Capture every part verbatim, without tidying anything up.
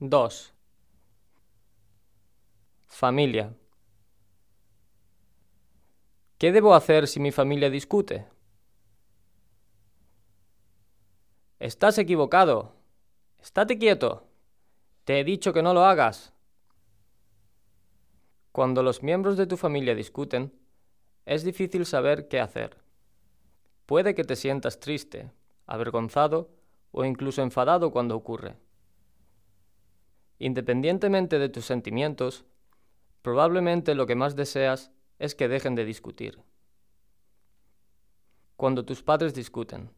dos. Familia. ¿Qué debo hacer si mi familia discute? Estás equivocado. Estate quieto. Te he dicho que no lo hagas. Cuando los miembros de tu familia discuten, es difícil saber qué hacer. Puede que te sientas triste, avergonzado o incluso enfadado cuando ocurre. Independientemente de tus sentimientos, probablemente lo que más deseas es que dejen de discutir. Cuando tus padres discuten.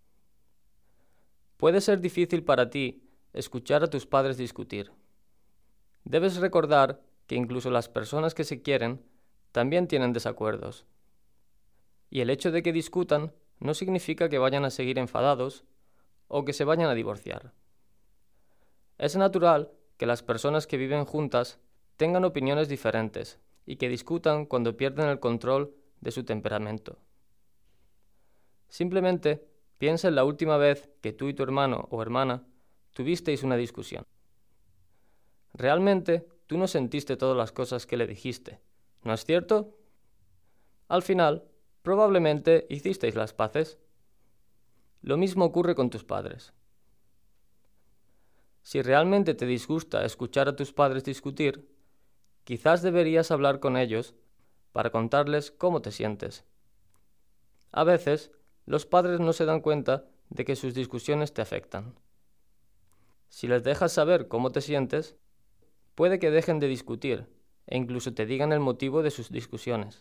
Puede ser difícil para ti escuchar a tus padres discutir. Debes recordar que incluso las personas que se quieren también tienen desacuerdos. Y el hecho de que discutan no significa que vayan a seguir enfadados o que se vayan a divorciar. Es natural que las personas que viven juntas tengan opiniones diferentes y que discutan cuando pierden el control de su temperamento. Simplemente piensa en la última vez que tú y tu hermano o hermana tuvisteis una discusión. Realmente tú no sentiste todas las cosas que le dijiste, ¿no es cierto? Al final, probablemente hicisteis las paces. Lo mismo ocurre con tus padres. Si realmente te disgusta escuchar a tus padres discutir, quizás deberías hablar con ellos para contarles cómo te sientes. A veces, los padres no se dan cuenta de que sus discusiones te afectan. Si les dejas saber cómo te sientes, puede que dejen de discutir e incluso te digan el motivo de sus discusiones.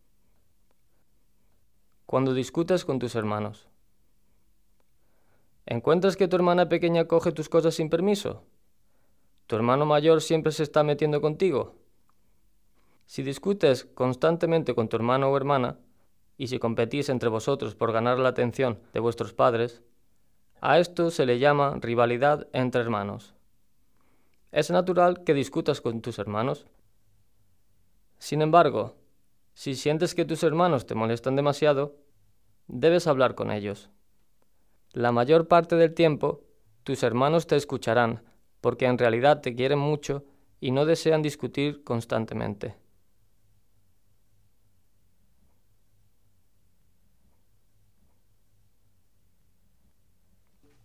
Cuando discutes con tus hermanos. ¿Encuentras que tu hermana pequeña coge tus cosas sin permiso? ¿Tu hermano mayor siempre se está metiendo contigo? Si discutes constantemente con tu hermano o hermana, y si competís entre vosotros por ganar la atención de vuestros padres, a esto se le llama rivalidad entre hermanos. Es natural que discutas con tus hermanos. Sin embargo, si sientes que tus hermanos te molestan demasiado, debes hablar con ellos. La mayor parte del tiempo, tus hermanos te escucharán, porque en realidad te quieren mucho y no desean discutir constantemente.